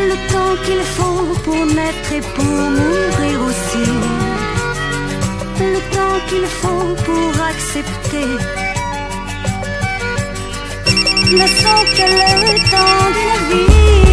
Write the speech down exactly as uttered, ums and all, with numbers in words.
le temps qu'il faut pour naître et pour mourir aussi, le temps qu'il faut pour accepter. Ne sent que le temps de la vie.